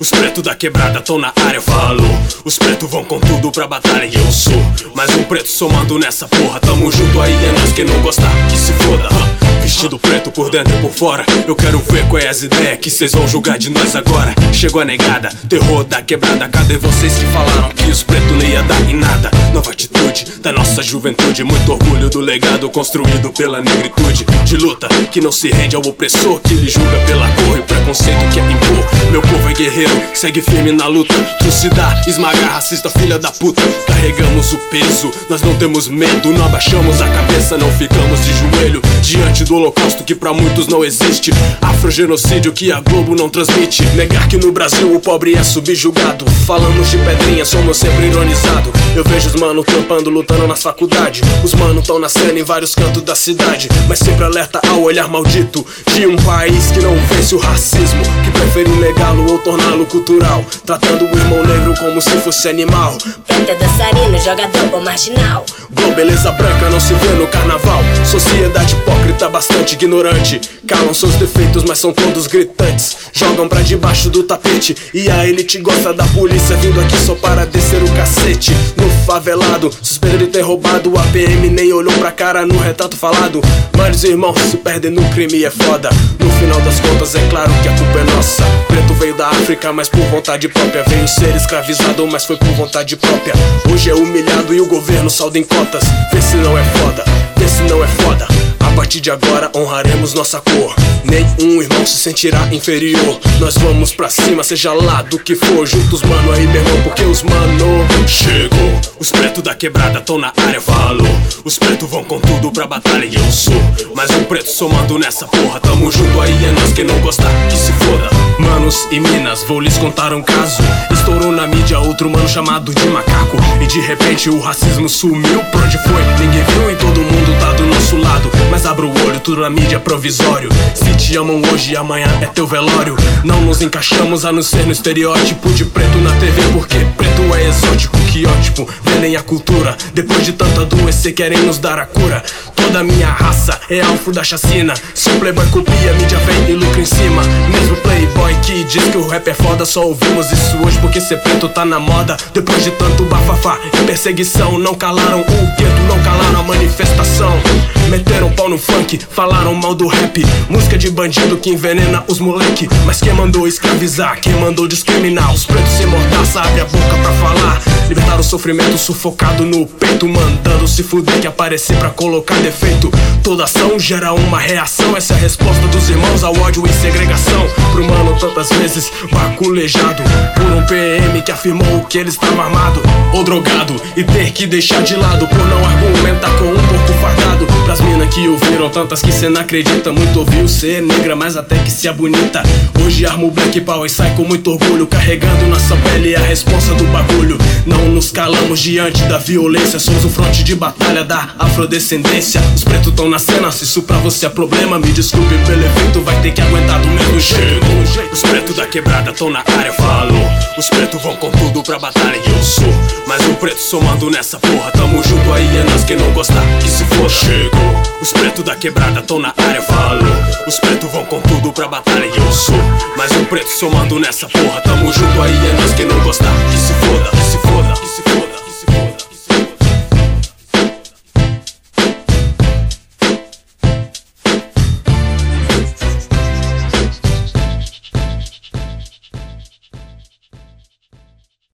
Os pretos da quebrada tão na área, falou. Os pretos vão com tudo pra batalha e eu sou mais um preto somando nessa porra. Tamo junto aí, é nós, quem não gostar que se foda. Vestido preto por dentro e por fora, eu quero ver qual é as ideias que cês vão julgar de nós agora. Chegou a negada, terror da quebrada. Cadê vocês que falaram que os pretos não ia dar em nada? Nova atitude da nossa juventude, muito orgulho do legado construído pela negritude. De luta que não se rende ao opressor, que lhe julga pela cor e preconceito que é impor. Meu povo é guerreiro, segue firme na luta. Trucidar, esmagar, racista, filha da puta. Carregamos o peso, nós não temos medo. Não abaixamos a cabeça, não ficamos de joelho diante do holocausto que pra muitos não existe. Afrogenocídio que a Globo não transmite. Negar que no Brasil o pobre é subjugado. Falamos de pedrinha, somos sempre ironizados. Eu vejo os mano trampando, lutando nas faculdades. Os mano tão nascendo em vários cantos da cidade, mas sempre alerta ao olhar maldito de um país que não vence o racismo, que prefere negá-lo ou torná-lo cultural, tratando o irmão negro como se fosse animal. Preto é dançarino, jogador ou marginal. Bom, beleza branca não se vê no carnaval. Sociedade hipócrita, bastante ignorante. Calam seus defeitos, mas são todos gritantes. Jogam pra debaixo do tapete e a elite gosta da polícia vindo aqui só para descer o cacete. No favelado, suspeito de ter roubado, a PM nem olhou pra cara no retrato falado. Mas irmãos se perdem no crime, é foda. No final das contas é claro que a culpa é nossa. Preto veio da África, mas por vontade própria. Veio ser escravizado, mas foi por vontade própria. Hoje é humilhado e o governo salda em cotas. Vê se não é foda, vê se não é foda. A partir de agora honraremos nossa cor. Nenhum irmão se sentirá inferior. Nós vamos pra cima, seja lá do que for. Juntos, mano, aí, meu irmão, porque os mano chegou. Os pretos da quebrada tão na área, falou. Os pretos vão com tudo pra batalha e eu sou mais um preto somando nessa porra. Tamo junto aí, é nós, quem não gostar que se foda. Manos e minas, vou lhes contar um caso. Estourou na mídia outro mano chamado de macaco, e de repente o racismo sumiu. Pra onde foi? Ninguém viu e todo mundo tá do nosso lado. Mas abra o olho, tudo na mídia é provisório. Se te amam hoje, amanhã é teu velório. Não nos encaixamos a não ser no estereótipo de preto na TV, porque preto é exótico, que ótimo. Vendem a cultura, depois de tanto adoecer querem nos dar a cura. Toda a minha raça é alvo da chacina. Se o playboy copia, a mídia vem e lucra em cima. Mesmo playboy que diz que o rap é foda, só ouvimos isso hoje porque ser preto tá na moda. Depois de tanto bafafá e perseguição, não calaram o gueto, não calaram a manifestação. Meteram pau no funk, falaram mal do rap. Música de bandido que envenena os moleque. Mas quem mandou escravizar, quem mandou discriminar? Os pretos sem mordaça, abre a boca pra falar. Libertar o sofrimento sufocado no peito, mandando se fuder que aparecer pra colocar defeito. Toda ação gera uma reação. Essa é a resposta dos irmãos ao ódio e segregação. Pro mano tantas vezes baculejado por um PM que afirmou que ele estava armado ou drogado, e ter que deixar de lado por não argumentar com um porco fardado. Pras mina que ouviram, tantas que cê não acredita. Muito ouviu ser negra, mas até que se é bonita. Hoje arma o Black Power e sai com muito orgulho, carregando nossa pele a responsa do bagulho. Não nos calamos diante da violência, somos o fronte de batalha da afrodescendência. Os pretos tão na cena, se isso pra você é problema, me desculpe pelo evento, vai ter que aguentar do mesmo jeito. Os pretos da quebrada tão na área, falou. Os pretos vão com tudo pra batalha e eu sou mais um preto somando nessa porra. Tamo junto aí, é nós, quem não gostar que se foda. Chegou. Os pretos da quebrada tão na área, falou. Os pretos vão com tudo pra batalha e eu sou mais um preto somando nessa porra. Tamo junto aí, é nós, quem não gostar que se foda, que se foda, que se foda.